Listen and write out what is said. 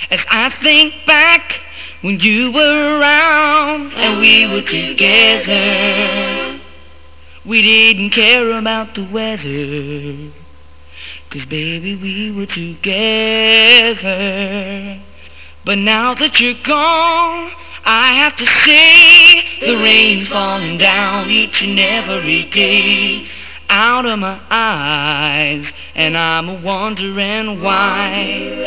As I think back when you were around and we were together, we didn't care about the weather, 'cause baby we were together. But now that you're gone, I have to say the rain's falling down each and every day out of my eyes, and I'm wondering why.